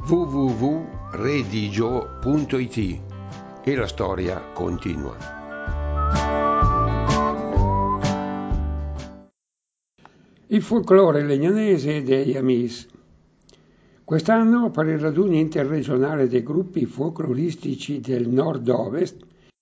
www.redigio.it e la storia continua. Il folklore legnanese degli Amis. Quest'anno, per il raduno interregionale dei gruppi folcloristici del nord-ovest,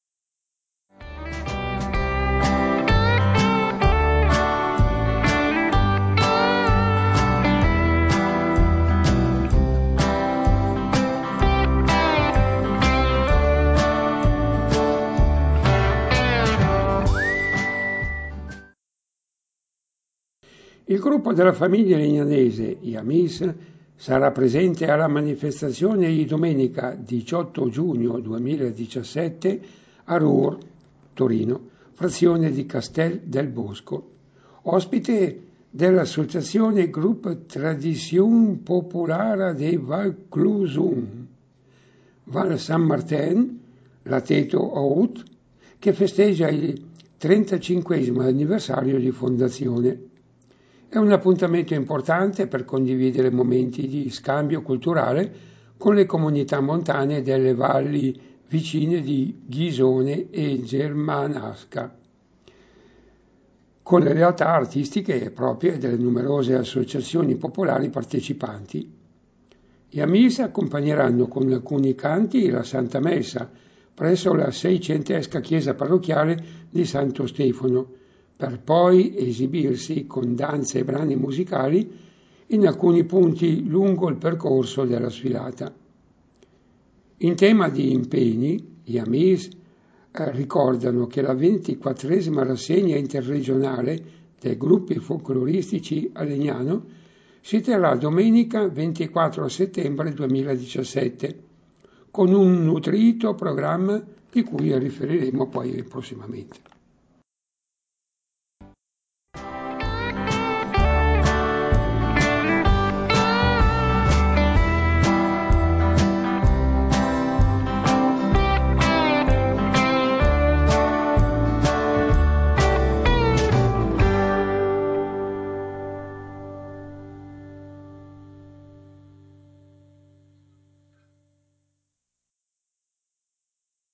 il gruppo della famiglia legnanese, gli Amis, sarà presente alla manifestazione di domenica 18 giugno 2017 a Ruhr, Torino, frazione di Castel del Bosco, ospite dell'associazione Gruppo Tradition Popolare de Valklusum, Val San Martin, Lateto Haut, che festeggia il 35° anniversario di fondazione. È un appuntamento importante per condividere momenti di scambio culturale con le comunità montane delle valli vicine di Ghisone e Germanasca, con le realtà artistiche proprie delle numerose associazioni popolari partecipanti. Gli Amis accompagneranno con alcuni canti la Santa Messa presso la seicentesca chiesa parrocchiale di Santo Stefano, per poi esibirsi con danze e brani musicali in alcuni punti lungo il percorso della sfilata. In tema di impegni, gli Amis ricordano che la 24esima rassegna interregionale dei gruppi folcloristici a Legnano si terrà domenica 24 settembre 2017 con un nutrito programma di cui riferiremo poi prossimamente.